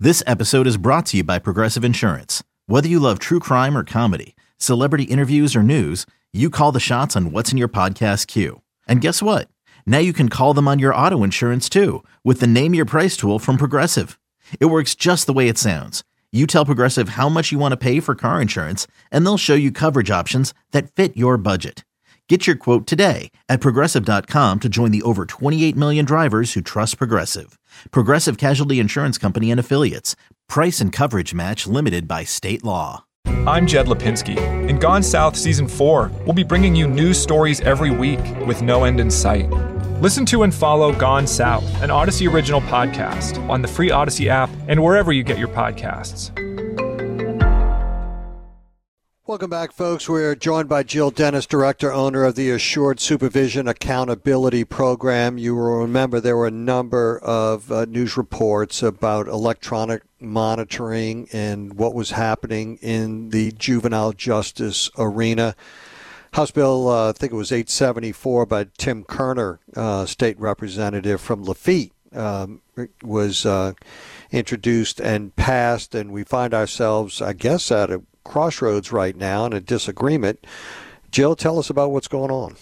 This episode is brought to you by Progressive Insurance. Whether you love true crime or comedy, celebrity interviews or news, you call the shots on what's in your podcast queue. And guess what? Now you can call them on your auto insurance too with the Name Your Price tool from Progressive. It works just the way it sounds. You tell Progressive how much you want to pay for car insurance, and they'll show you coverage options that fit your budget. Get your quote today at Progressive.com to join the over 28 million drivers who trust Progressive. Progressive Casualty Insurance Company and Affiliates. Price and coverage match limited by state law. I'm Jed Lipinski. In Gone South Season 4, we'll be bringing you news stories every week with no end in sight. Listen to and follow Gone South, an Odyssey original podcast on the free Odyssey app and wherever you get your podcasts. Welcome back, folks. We're joined by Jill Dennis, Director, owner of the Assured Supervision Accountability Program. You will remember there were a number of news reports about electronic monitoring and what was happening in the juvenile justice arena. House Bill, I think it was 874 by Tim Kerner, state representative from Lafitte, was introduced and passed, and we find ourselves, I guess, at a crossroads right now and a disagreement. Jill, tell us about what's going on.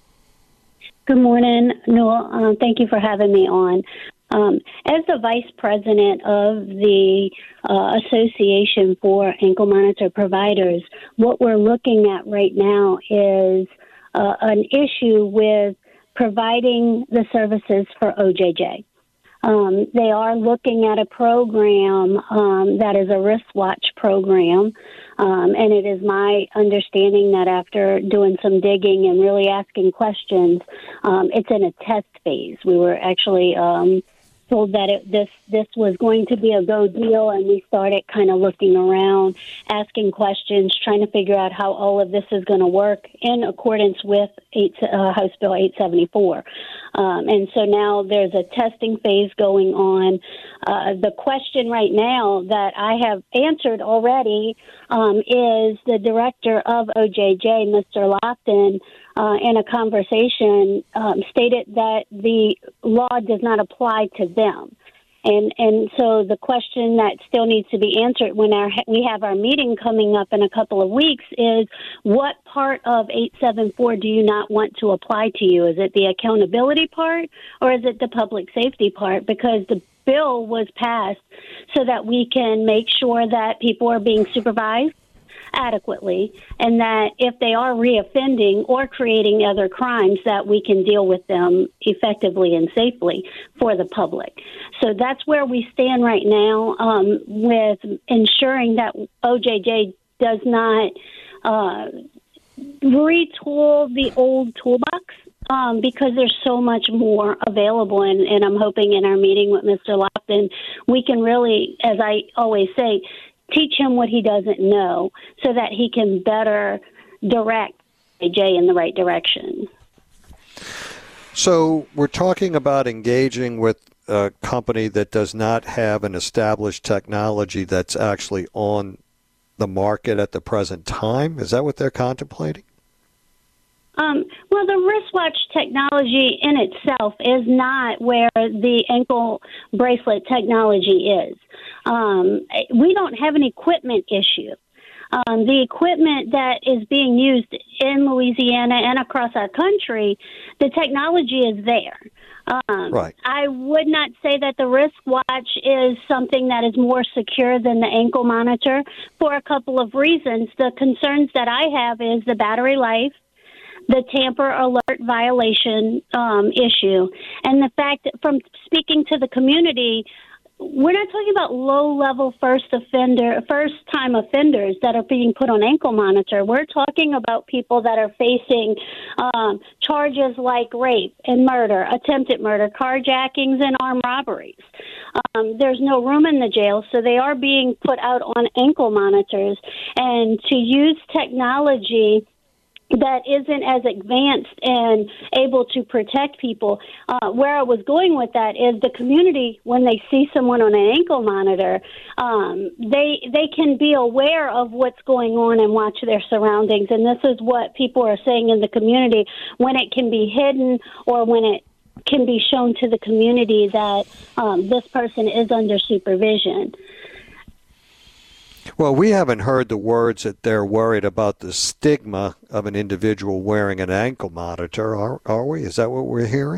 Good morning, Noel. Thank you for having me on. As the vice president of the Association for Ankle Monitor Providers, what we're looking at right now is an issue with providing the services for OJJ. They are looking at a program that is a wristwatch program, and it is my understanding that after doing some digging and really asking questions, it's in a test phase. We were actually told that this was going to be a go deal, and we started kind of looking around, asking questions, trying to figure out how all of this is going to work in accordance with House Bill 874. And so now there's a testing phase going on. The question right now that I have answered already is the director of OJJ, Mr. Lofton, in a conversation, stated that the law does not apply to them. And so the question that still needs to be answered when we have our meeting coming up in a couple of weeks is, what part of 874 do you not want to apply to you? Is it the accountability part, or is it the public safety part? Because the bill was passed so that we can make sure that people are being supervised adequately, and that if they are reoffending or creating other crimes, that we can deal with them effectively and safely for the public. So that's where we stand right now, with ensuring that OJJ does not retool the old toolbox, because there's so much more available. And I'm hoping in our meeting with Mr. Lofton, we can really, as I always say, teach him what he doesn't know so that he can better direct AJ in the right direction. So we're talking about engaging with a company that does not have an established technology that's actually on the market at the present time. Is that what they're contemplating? Well, the wristwatch technology in itself is not where the ankle bracelet technology is. We don't have an equipment issue. The equipment that is being used in Louisiana and across our country, the technology is there. Right. I would not say that the wristwatch is something that is more secure than the ankle monitor for a couple of reasons. The concerns that I have is the battery life, the tamper alert violation issue, and the fact that from speaking to the community, we're not talking about low-level first-time offenders that are being put on ankle monitor. We're talking about people that are facing charges like rape and murder, attempted murder, carjackings, and armed robberies. There's no room in the jail, so they are being put out on ankle monitors. And to use technology that isn't as advanced and able to protect people. Where I was going with that is the community, when they see someone on an ankle monitor, they can be aware of what's going on and watch their surroundings. And this is what people are saying in the community, when it can be hidden or when it can be shown to the community that this person is under supervision. Well, we haven't heard the words that they're worried about the stigma of an individual wearing an ankle monitor, are we? Is that what we're hearing?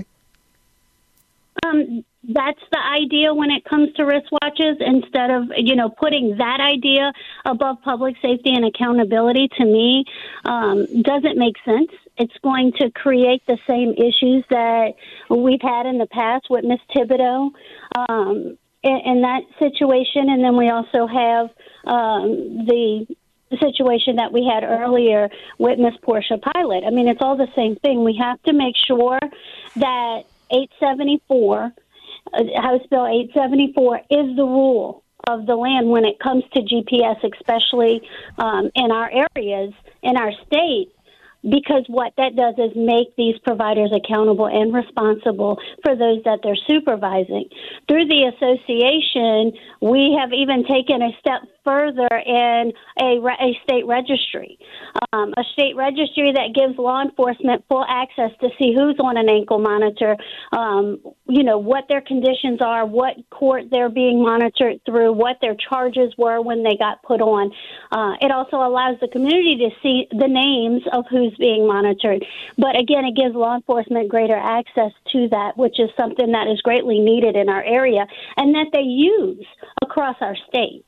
That's the idea when it comes to wristwatches. Instead of, putting that idea above public safety and accountability, to me, doesn't make sense. It's going to create the same issues that we've had in the past with Ms. Thibodeau in that situation. And then we also have the situation that we had earlier with Ms. Portia Pilot. I mean, it's all the same thing. We have to make sure that 874, House Bill 874, is the rule of the land when it comes to GPS, especially in our areas, in our state, because what that does is make these providers accountable and responsible for those that they're supervising. Through the association, we have even taken a step further in a state registry, that gives law enforcement full access to see who's on an ankle monitor, what their conditions are, what court they're being monitored through, what their charges were when they got put on. It also allows the community to see the names of who's being monitored. But again, it gives law enforcement greater access to that, which is something that is greatly needed in our area and that they use across our state.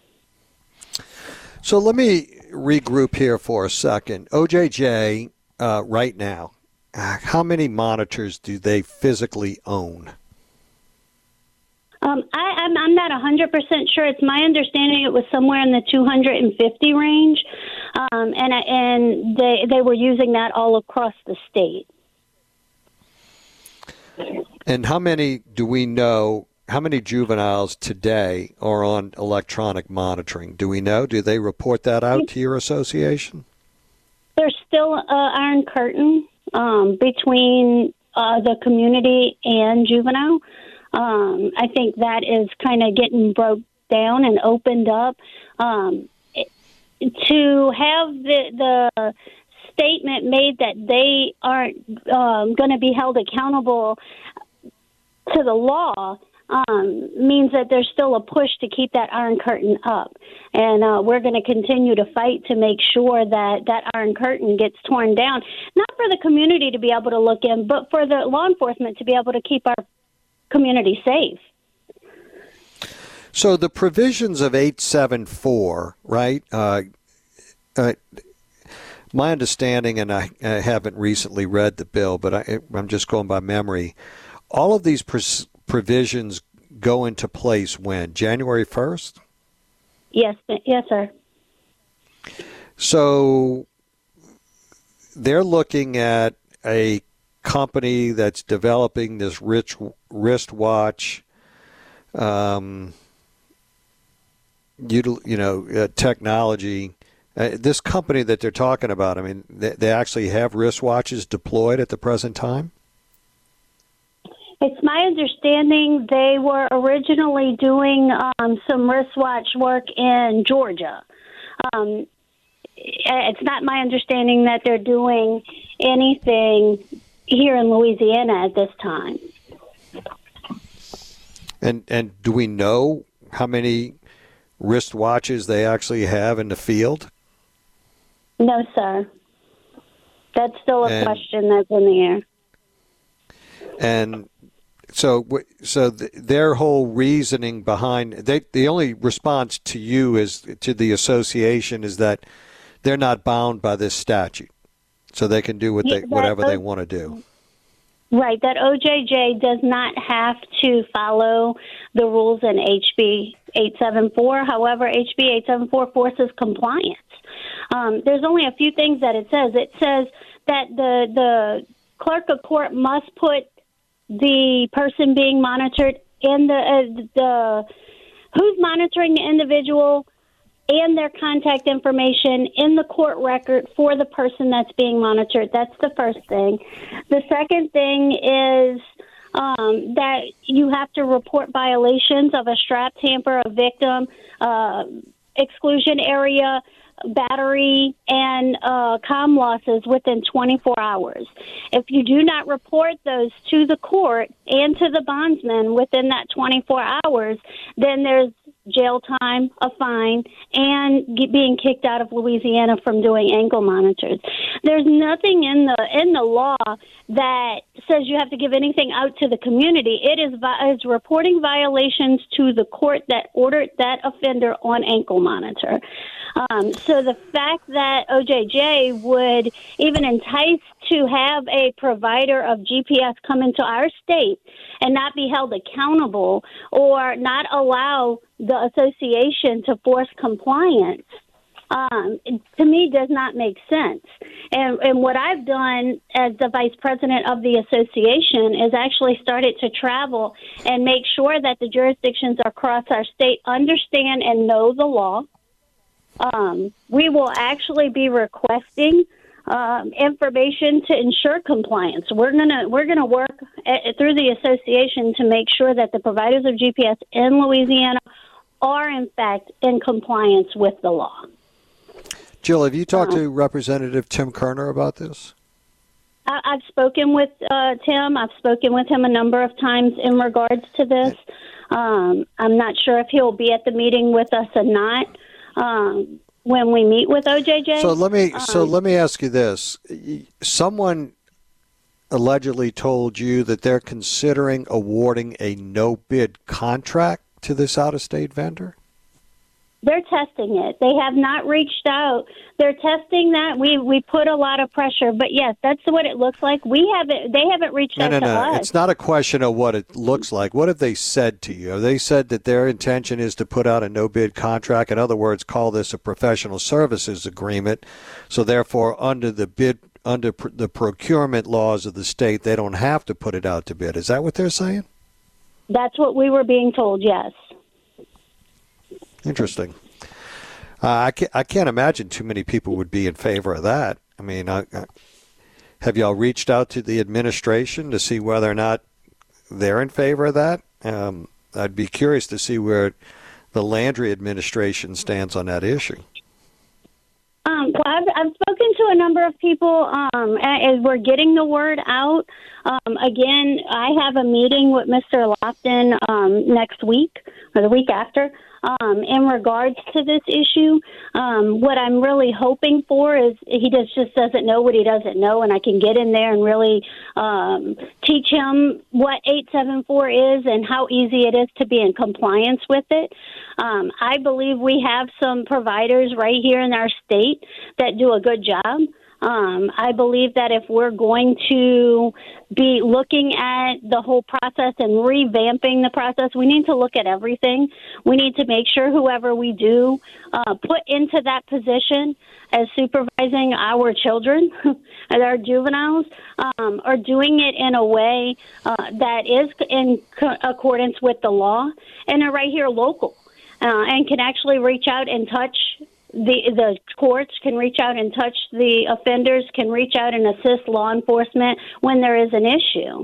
So let me regroup here for a second. OJJ, right now, how many monitors do they physically own? I'm not 100% sure. It's my understanding it was somewhere in the 250 range, and they were using that all across the state. And how many do we know? How many juveniles today are on electronic monitoring? Do we know? Do they report that out to your association? There's still an iron curtain between the community and juvenile. I think that is kind of getting broke down and opened up. To have the statement made that they aren't going to be held accountable to the law means that there's still a push to keep that iron curtain up. And we're going to continue to fight to make sure that that iron curtain gets torn down, not for the community to be able to look in, but for the law enforcement to be able to keep our community safe. So the provisions of 874, right? My understanding, and I haven't recently read the bill, but I'm just going by memory, all of these provisions go into place when? January 1st? Yes, sir. So they're looking at a company that's developing this wristwatch, technology. This company that they're talking about, I mean, they actually have wristwatches deployed at the present time? It's my understanding they were originally doing some wristwatch work in Georgia. It's not my understanding that they're doing anything here in Louisiana at this time. And do we know how many wristwatches they actually have in the field? No, sir. That's still a question that's in the air. And so their whole reasoning behind the only response to you is to the association is that they're not bound by this statute, so they can do whatever they want to do. Right, that OJJ does not have to follow the rules in HB 874. However, HB 874 forces compliance. There's only a few things that it says. It says that the clerk of court must put the person being monitored in the who's monitoring the individual and their contact information in the court record for the person that's being monitored. That's the first thing. The second thing is that you have to report violations of a strap tamper, a victim, exclusion area, battery, and comm losses within 24 hours. If you do not report those to the court and to the bondsman within that 24 hours, then there's jail time, a fine, and being kicked out of Louisiana from doing ankle monitors. There's nothing in the law that says you have to give anything out to the community. It is reporting violations to the court that ordered that offender on ankle monitor. So the fact that OJJ would even entice to have a provider of GPS come into our state and not be held accountable or not allow the association to force compliance, to me, does not make sense. And what I've done as the vice president of the association is actually started to travel and make sure that the jurisdictions across our state understand and know the law. We will actually be requesting information to ensure compliance. We're gonna work through the association to make sure that the providers of GPS in Louisiana are in fact in compliance with the law. Jill, have you talked to Representative Tim Kerner about this? I've spoken with Tim. I've spoken with him a number of times in regards to this. I'm not sure if he'll be at the meeting with us or not. When we meet with OJJ. So let me ask you this. Someone allegedly told you that they're considering awarding a no-bid contract to this out-of-state vendor? They're testing it. They have not reached out. They're testing that. We put a lot of pressure, but yes, that's what it looks like. They haven't reached out to us. It's not a question of what it looks like. What have they said to you? Have they said that their intention is to put out a no-bid contract? In other words, call this a professional services agreement. So therefore, under the procurement laws of the state, they don't have to put it out to bid. Is that what they're saying? That's what we were being told, yes. Interesting. I can't imagine too many people would be in favor of that. I mean, have y'all reached out to the administration to see whether or not they're in favor of that? I'd be curious to see where the Landry administration stands on that issue. Well, I've spoken to a number of people as we're getting the word out. Again, I have a meeting with Mr. Lofton next week or the week after in regards to this issue. What I'm really hoping for is he just doesn't know what he doesn't know, and I can get in there and really teach him what 874 is and how easy it is to be in compliance with it. I believe we have some providers right here in our state that do a good job. I believe that if we're going to be looking at the whole process and revamping the process, we need to look at everything. We need to make sure whoever we do put into that position as supervising our children and our juveniles are doing it in a way that is in accordance with the law and are right here local and can actually reach out and touch the courts, can reach out and touch the offenders, can reach out and assist law enforcement when there is an issue.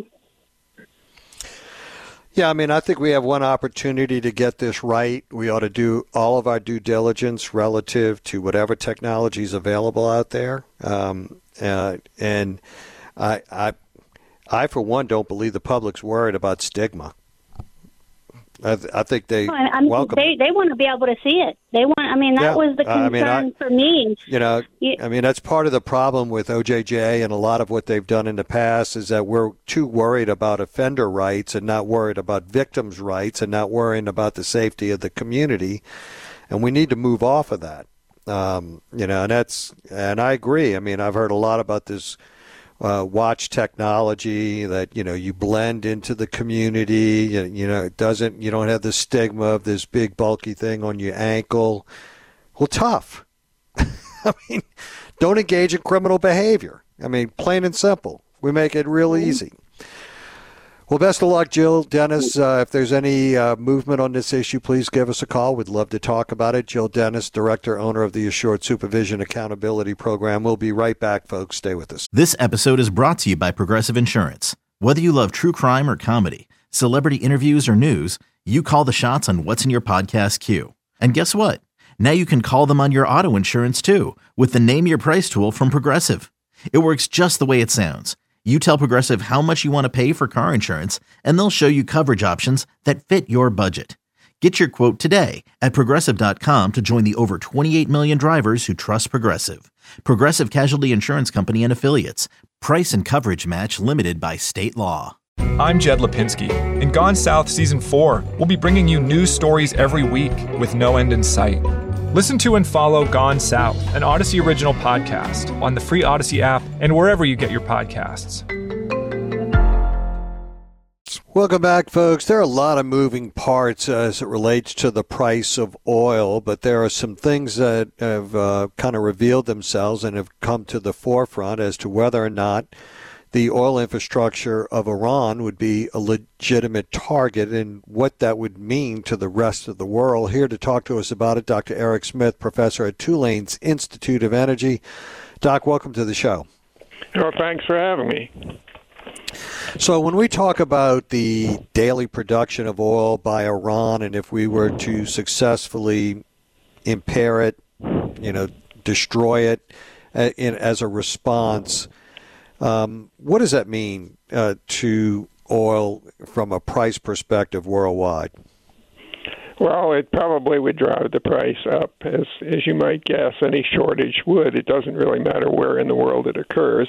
Yeah, I mean, I think we have one opportunity to get this right. We ought to do all of our due diligence relative to whatever technology is available out there. And I, for one, don't believe the public's worried about stigma. I think they welcome. They want to be able to see it. They want. I mean, that was the concern for me. You know, I mean, that's part of the problem with OJJ and a lot of what they've done in the past is that we're too worried about offender rights and not worried about victims' rights and not worrying about the safety of the community, and we need to move off of that. You know, and I agree. I mean, I've heard a lot about this. Watch technology that, you know, you blend into the community, you know, you don't have the stigma of this big bulky thing on your ankle. Well, tough. I mean, don't engage in criminal behavior. I mean, plain and simple. We make it real easy. Well, best of luck, Jill. Dennis, if there's any movement on this issue, please give us a call. We'd love to talk about it. Jill Dennis, Director, Owner of the Assured Supervision Accountability Program. We'll be right back, folks. Stay with us. This episode is brought to you by Progressive Insurance. Whether you love true crime or comedy, celebrity interviews or news, you call the shots on what's in your podcast queue. And guess what? Now you can call them on your auto insurance, too, with the Name Your Price tool from Progressive. It works just the way it sounds. You tell Progressive how much you want to pay for car insurance, and they'll show you coverage options that fit your budget. Get your quote today at Progressive.com to join the over 28 million drivers who trust Progressive. Progressive Casualty Insurance Company and Affiliates. Price and coverage match limited by state law. I'm Jed Lipinski. In Gone South Season 4, we'll be bringing you news stories every week with no end in sight. Listen to and follow Gone South, an Odyssey original podcast on the free Odyssey app and wherever you get your podcasts. Welcome back, folks. There are a lot of moving parts as it relates to the price of oil, but there are some things that have kind of revealed themselves and have come to the forefront as to whether or not the oil infrastructure of Iran would be a legitimate target and what that would mean to the rest of the world. Here to talk to us about it, Dr. Eric Smith, professor at Tulane's Institute of Energy. Doc, welcome to the show. Oh, thanks for having me. So when we talk about the daily production of oil by Iran, and if we were to successfully impair it, destroy it as a response, what does that mean to oil from a price perspective worldwide? Well, it probably would drive the price up, as you might guess. Any shortage would. It doesn't really matter where in the world it occurs.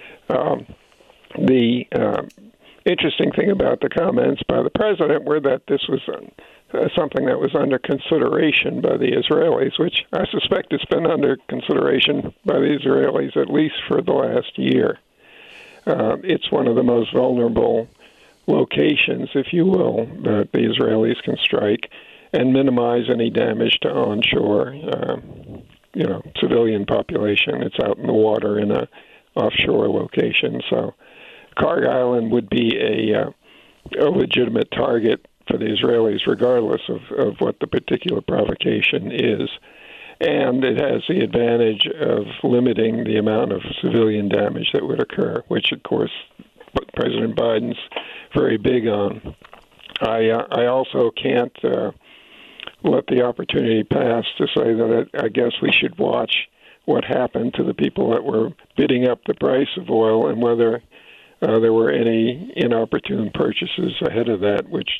The interesting thing about the comments by the president were that this was something that was under consideration by the Israelis, which I suspect has been under consideration by the Israelis at least for the last year. It's one of the most vulnerable locations, if you will, that the Israelis can strike and minimize any damage to onshore, civilian population. It's out in the water in a offshore location, so Kharg Island would be a legitimate target for the Israelis, regardless of what the particular provocation is. And it has the advantage of limiting the amount of civilian damage that would occur, which, of course, President Biden's very big on. I also can't let the opportunity pass to say that I guess we should watch what happened to the people that were bidding up the price of oil and whether there were any inopportune purchases ahead of that, which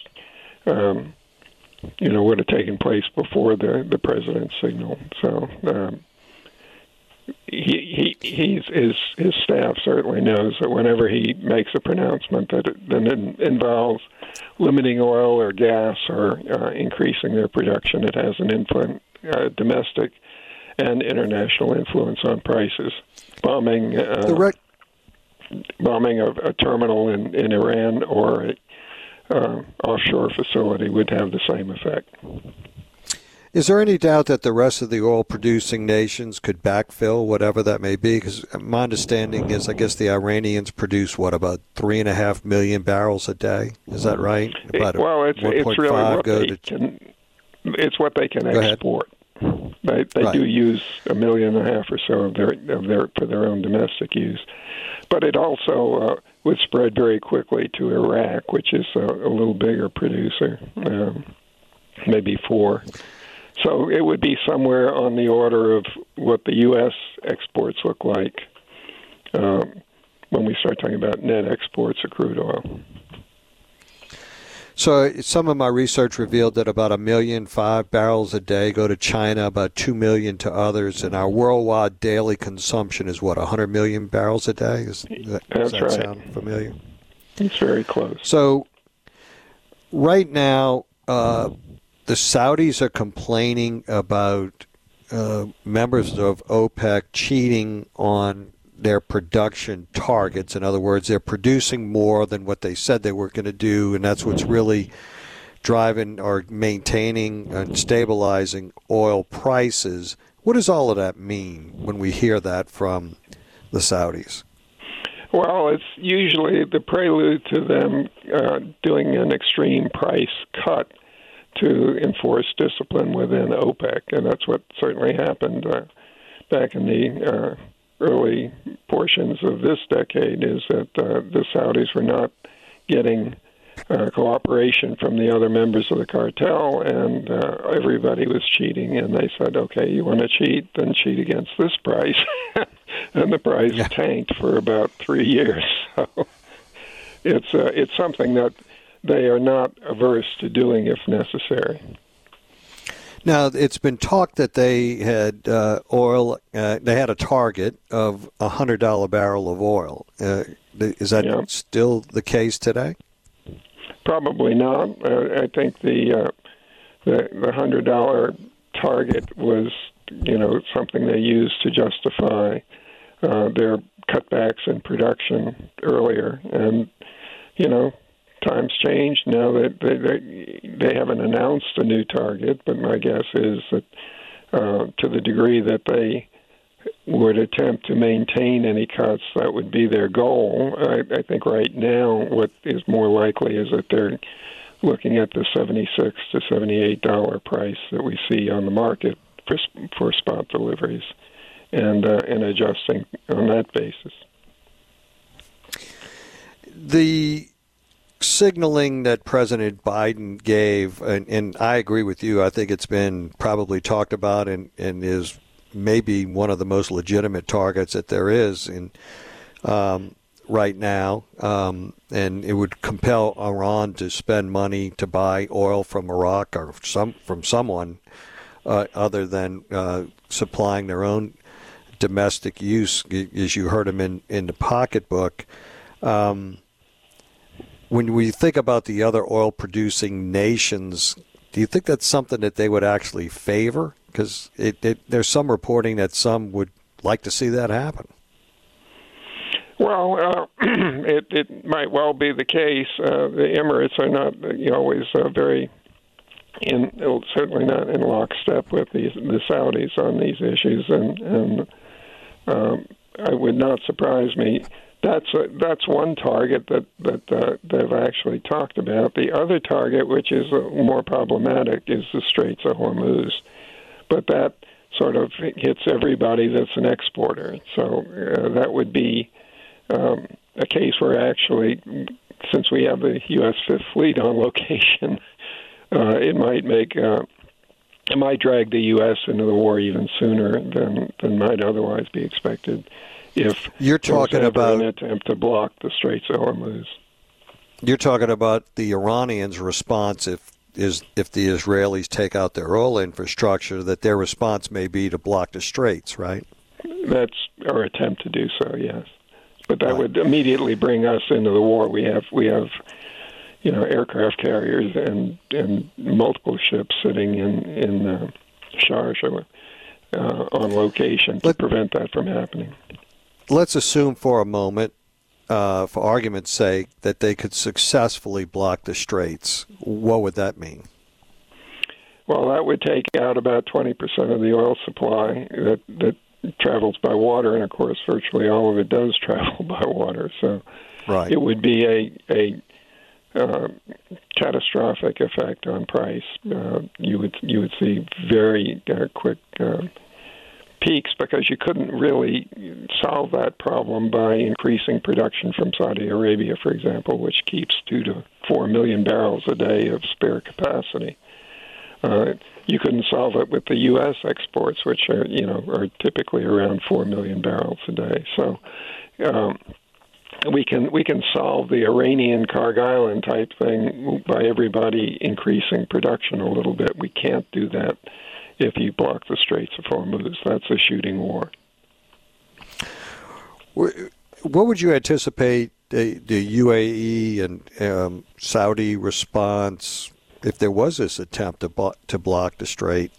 would have taken place before the president's signal. So his staff certainly knows that whenever he makes a pronouncement that it involves limiting oil or gas or increasing their production, it has an domestic and international influence on prices. Bombing of a terminal in Iran or an offshore facility would have the same effect. Is there any doubt that the rest of the oil-producing nations could backfill, whatever that may be? Because my understanding is, I guess the Iranians produce, about 3.5 million barrels a day? Is that right? It's really what they can export. They right. do use 1.5 million or so of their for their own domestic use, but it also would spread very quickly to Iraq, which is a little bigger producer, maybe 4. So it would be somewhere on the order of what the U.S. exports look like when we start talking about net exports of crude oil. So some of my research revealed that about 1.5 million barrels a day go to China, about 2 million to others, and our worldwide daily consumption is 100 million barrels a day? Does that right. sound familiar? It's very close. So right now, the Saudis are complaining about members of OPEC cheating on their production targets. In other words, they're producing more than what they said they were going to do, and that's what's really driving or maintaining and stabilizing oil prices. What does all of that mean when we hear that from the Saudis? Well, it's usually the prelude to them doing an extreme price cut to enforce discipline within OPEC, and that's what certainly happened back in the early portions of this decade, is that the Saudis were not getting cooperation from the other members of the cartel, and everybody was cheating, and they said, okay, you want to cheat, then cheat against this price. And the price tanked for about 3 years. So it's something that they are not averse to doing if necessary. Now, it's been talked that they had oil. They had a target of $100 barrel of oil. Is that still the case today? Probably not. I think the $100 target was, something they used to justify their cutbacks in production earlier, and times changed now that they haven't announced a new target, but my guess is that to the degree that they would attempt to maintain any cuts, that would be their goal. I think right now what is more likely is that they're looking at the $76 to $78 price that we see on the market for spot deliveries and adjusting on that basis. The signaling that President Biden gave, and I agree with you, I think it's been probably talked about and is maybe one of the most legitimate targets that there is in right now, and it would compel Iran to spend money to buy oil from Iraq or from someone other than supplying their own domestic use, as you heard him in the pocketbook. When we think about the other oil-producing nations, do you think that's something that they would actually favor? Because there's some reporting that some would like to see that happen. Well, it might well be the case. The Emirates are not always certainly not in lockstep with the Saudis on these issues, and it would not surprise me. That's one target that they've actually talked about. The other target, which is more problematic, is the Straits of Hormuz. But that sort of hits everybody that's an exporter. So that would be a case where actually, since we have the U.S. Fifth Fleet on location, it might drag the U.S. into the war even sooner than might otherwise be expected. If you're talking about an attempt to block the Straits of Hormuz, you're talking about the Iranians' response if the Israelis take out their oil infrastructure, that their response may be to block the Straits, right? That's our attempt to do so, yes. But that would immediately bring us into the war. We have aircraft carriers and multiple ships sitting in Sharjah on location to prevent that from happening. Let's assume for a moment, for argument's sake, that they could successfully block the Straits. What would that mean? Well, that would take out about 20% of the oil supply that travels by water, and of course, virtually all of it does travel by water. So, It would be a catastrophic effect on price. You would see very quick peaks, because you couldn't really solve that problem by increasing production from Saudi Arabia, for example, which keeps 2 to 4 million barrels a day of spare capacity. You couldn't solve it with the U.S. exports, which are typically around 4 million barrels a day. So we can solve the Iranian Kharg Island type thing by everybody increasing production a little bit. We can't do that if you block the Straits of Hormuz. That's a shooting war. What would you anticipate the UAE and Saudi response if there was this attempt to block the Strait?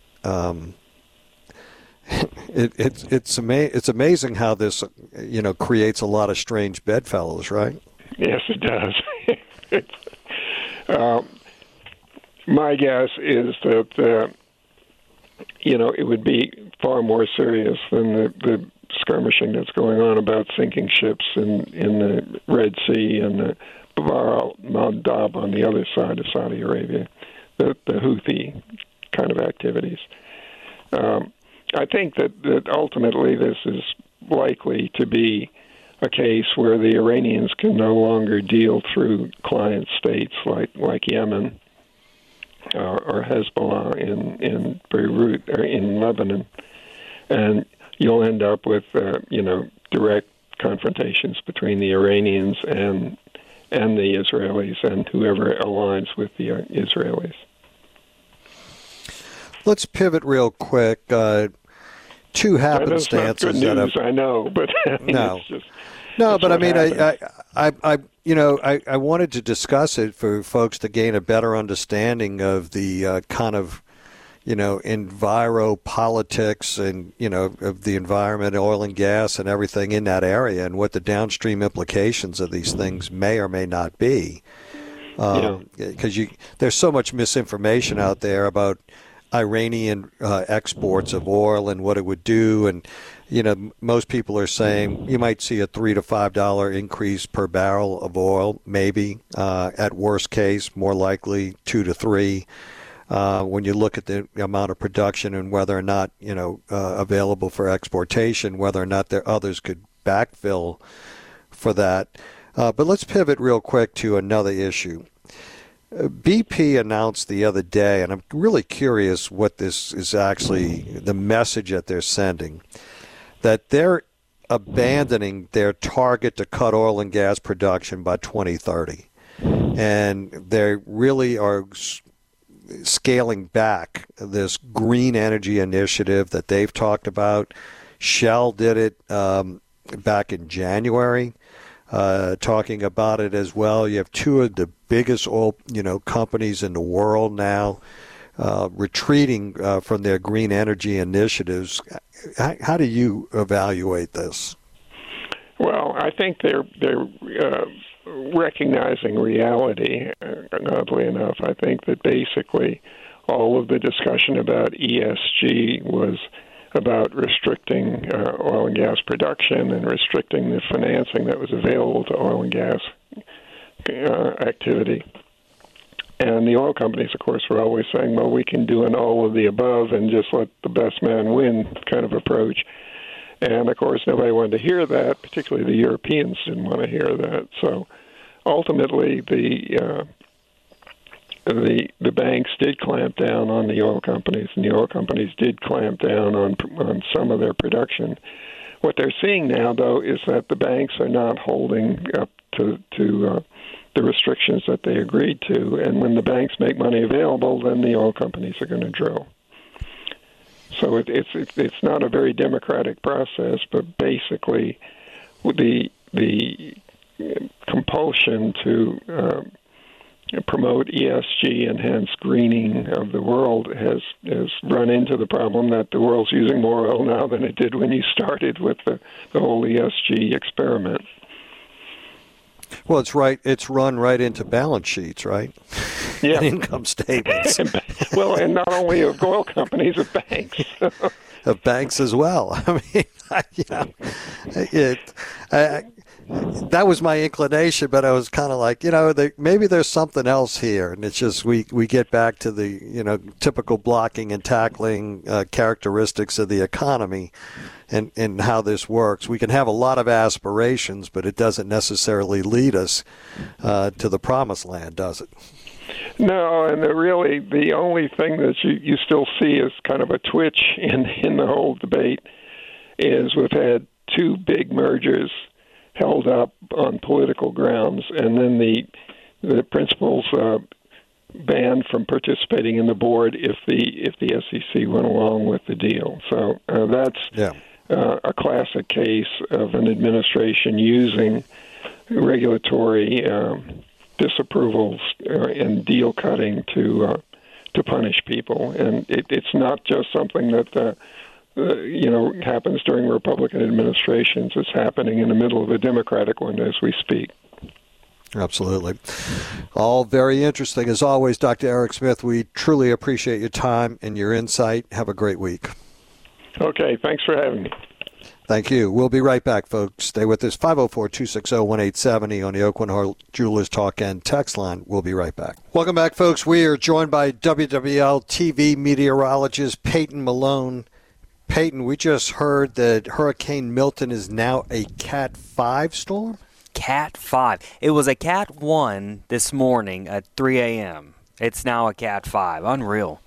It's amazing how this creates a lot of strange bedfellows, right? Yes, it does. My guess is that it would be far more serious than the skirmishing that's going on about sinking ships in the Red Sea and the Bahr al-Mandab on the other side of Saudi Arabia, the Houthi kind of activities. I think that ultimately this is likely to be a case where the Iranians can no longer deal through client states like Yemen or Hezbollah in Beirut or in Lebanon, and you'll end up with direct confrontations between the Iranians and and the Israelis and whoever aligns with the Israelis. Let's pivot real quick. Two happenstances. That's not good news, I know, but no, it's just, no, but I mean, happens. I wanted to discuss it for folks to gain a better understanding of the kind of, enviro-politics and, of the environment, oil and gas and everything in that area and what the downstream implications of these things may or may not be. Because there's so much misinformation out there about Iranian exports of oil and what it would do. And, most people are saying you might see a $3 to $5 increase per barrel of oil, maybe. At worst case, more likely 2 to 3. When you look at the amount of production and whether or not, available for exportation, whether or not others could backfill for that. But let's pivot real quick to another issue. BP announced the other day, and I'm really curious what this is actually, the message that they're sending, that they're abandoning their target to cut oil and gas production by 2030. And they really are scaling back this green energy initiative that they've talked about. Shell did it back in January, talking about it as well. You have two of the biggest oil, companies in the world now retreating from their green energy initiatives. How do you evaluate this? Well, I think they're recognizing reality. Oddly enough, I think that basically all of the discussion about ESG was about restricting oil and gas production and restricting the financing that was available to oil and gas activity. And the oil companies, of course, were always saying, well, we can do an all of the above and just let the best man win kind of approach. And, of course, nobody wanted to hear that, particularly the Europeans didn't want to hear that. So ultimately, the banks did clamp down on the oil companies, and the oil companies did clamp down on some of their production. What they're seeing now, though, is that the banks are not holding up to the restrictions that they agreed to. And when the banks make money available, then the oil companies are going to drill. So it's not a very democratic process, but basically the compulsion to promote ESG and hence greening of the world has run into the problem that the world's using more oil now than it did when you started with the whole ESG experiment. Well, it's run right into balance sheets, right? Yeah. And income statements. Well, and not only of oil companies, of banks. Of banks as well. I mean, that was my inclination, but I was kind of like, maybe there's something else here, and it's just we get back to the typical blocking and tackling characteristics of the economy, and how this works. We can have a lot of aspirations, but it doesn't necessarily lead us to the promised land, does it? No, and the only thing that you still see is kind of a twitch in the whole debate is we've had two big mergers held up on political grounds, and then the principals banned from participating in the board if the SEC went along with the deal. So that's a classic case of an administration using regulatory disapprovals and deal cutting to punish people, and it's not just something that happens during Republican administrations. It's happening in the middle of a Democratic one as we speak. Absolutely. All very interesting. As always, Dr. Eric Smith, we truly appreciate your time and your insight. Have a great week. Okay, thanks for having me. Thank you. We'll be right back, folks. Stay with us. 504-260-1870 on the Oakland Hall Jewelers Talk and text line. We'll be right back. Welcome back, folks. We are joined by WWL TV meteorologist Peyton Malone. Peyton, we just heard that Hurricane Milton is now a Cat 5 storm? Cat 5. It was a Cat 1 this morning at 3 a.m. It's now a Cat 5. Unreal.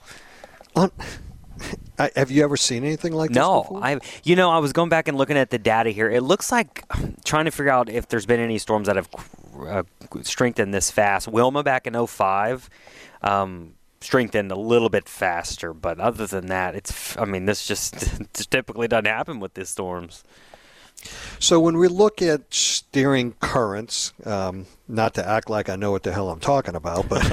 Have you ever seen anything like this before? No. I was going back and looking at the data here. It looks like trying to figure out if there's been any storms that have strengthen this fast. Wilma back in 2005 strengthened a little bit faster, but other than that, this just typically doesn't happen with these storms. So when we look at steering currents, not to act like I know what the hell I'm talking about, but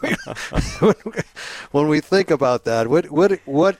when we think about that, what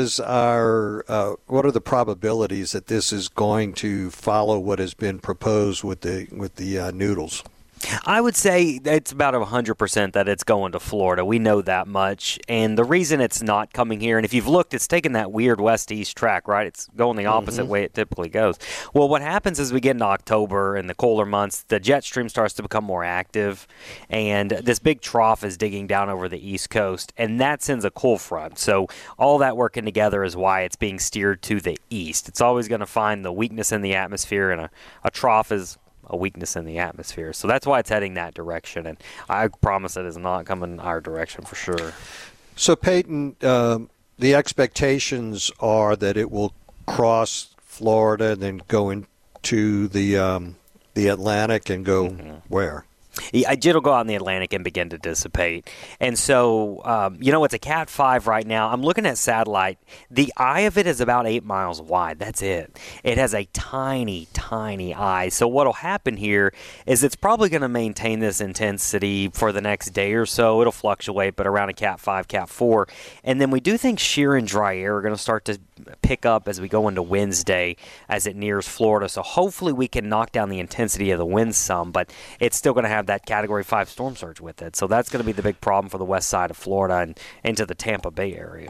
are the probabilities that this is going to follow what has been proposed with the noodles? I would say it's about 100% that it's going to Florida. We know that much. And the reason it's not coming here, and if you've looked, it's taking that weird west-east track, right? It's going the opposite way it typically goes. Well, what happens is we get into October and the colder months, the jet stream starts to become more active, and this big trough is digging down over the East Coast, and that sends a cool front. So all that working together is why it's being steered to the east. It's always going to find the weakness in the atmosphere, and a trough is a weakness in the atmosphere. So that's why it's heading that direction, and I promise it is not coming our direction for sure. So, Peyton, the expectations are that it will cross Florida and then go into the Atlantic and go where? It'll go out in the Atlantic and begin to dissipate. And so, it's a Cat 5 right now. I'm looking at satellite. The eye of it is about 8 miles wide. That's it. It has a tiny, tiny eye. So what will happen here is it's probably going to maintain this intensity for the next day or so. It'll fluctuate, but around a Cat 5, Cat 4. And then we do think shear and dry air are going to start to pick up as we go into Wednesday as it nears Florida. So hopefully we can knock down the intensity of the wind some, but it's still going to have that Category 5 storm surge with it. So that's going to be the big problem for the west side of Florida and into the Tampa Bay area.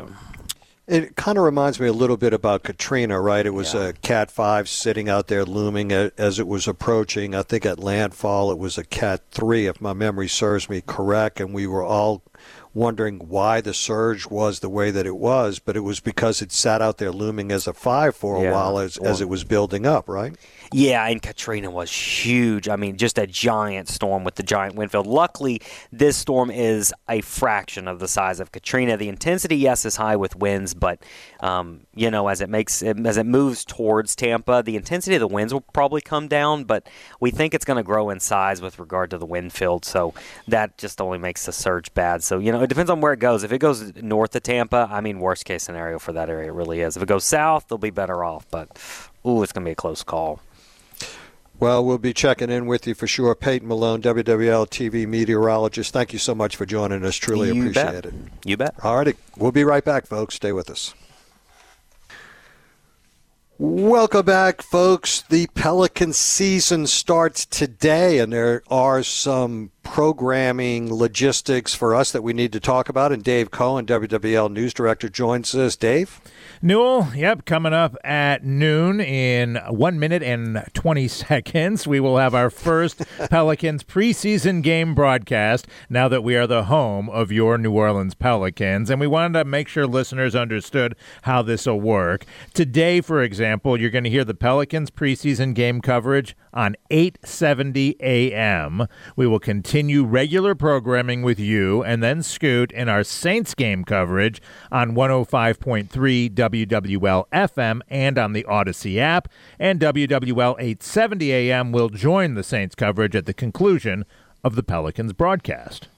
It kind of reminds me a little bit about Katrina, right? It was a Cat 5 sitting out there looming as it was approaching. I think at landfall it was a Cat 3, if my memory serves me correct, and we were all wondering why the surge was the way that it was, but it was because it sat out there looming as a 5 for a while as it was building up, right? Yeah, and Katrina was huge. I mean, just a giant storm with the giant wind field. Luckily, this storm is a fraction of the size of Katrina. The intensity, yes, is high with winds, but as it moves towards Tampa, the intensity of the winds will probably come down, but we think it's going to grow in size with regard to the wind field, so that just only makes the surge bad. So, it depends on where it goes. If it goes north of Tampa, worst case scenario for that area, it really is. If it goes south, they'll be better off, but it's going to be a close call. Well, we'll be checking in with you for sure. Peyton Malone, WWL TV meteorologist. Thank you so much for joining us. Truly appreciate it. You bet. All righty. We'll be right back, folks. Stay with us. Welcome back, folks. The Pelican season starts today, and there are some programming logistics for us that we need to talk about. And Dave Cohen, WWL News Director, joins us. Dave? Newell, coming up at noon in 1 minute and 20 seconds. We will have our first Pelicans preseason game broadcast now that we are the home of your New Orleans Pelicans. And we wanted to make sure listeners understood how this will work. Today, for example, you're going to hear the Pelicans preseason game coverage on 8:70 a.m. We will continue regular programming with you and then scoot in our Saints game coverage on 105.3 WWL FM and on the Odyssey app. And WWL 870 a.m. will join the Saints coverage at the conclusion of the Pelicans broadcast.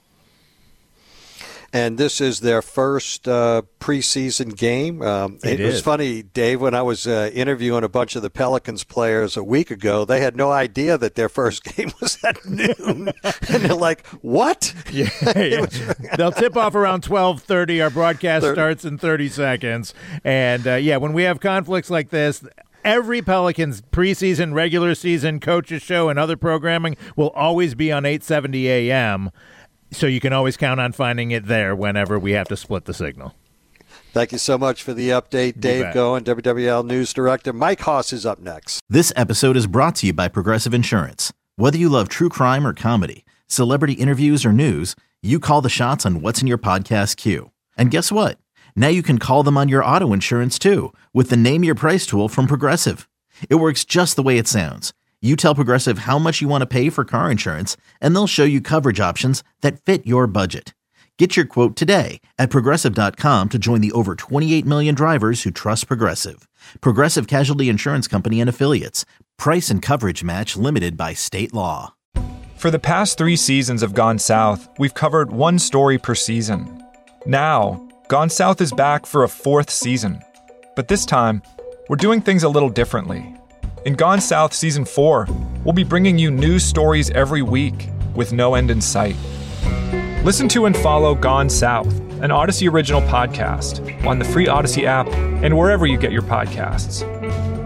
And this is their first preseason game. It was funny, Dave, when I was interviewing a bunch of the Pelicans players a week ago, they had no idea that their first game was at noon. And they're like, what? Yeah. They'll tip off around 12:30. Our broadcast starts in 30 seconds. And, when we have conflicts like this, every Pelicans preseason, regular season, coaches show, and other programming will always be on 8:70 a.m., so you can always count on finding it there whenever we have to split the signal. Thank you so much for the update, Dave Cohen, WWL News Director. Mike Haas is up next. This episode is brought to you by Progressive Insurance. Whether you love true crime or comedy, celebrity interviews or news, you call the shots on what's in your podcast queue. And guess what? Now you can call them on your auto insurance too with the Name Your Price tool from Progressive. It works just the way it sounds. You tell Progressive how much you want to pay for car insurance, and they'll show you coverage options that fit your budget. Get your quote today at Progressive.com to join the over 28 million drivers who trust Progressive. Progressive Casualty Insurance Company and Affiliates. Price and coverage match limited by state law. For the past 3 seasons of Gone South, we've covered one story per season. Now, Gone South is back for a 4th season. But this time, we're doing things a little differently. In Gone South Season 4, we'll be bringing you news stories every week with no end in sight. Listen to and follow Gone South, an Odyssey original podcast, on the free Odyssey app and wherever you get your podcasts.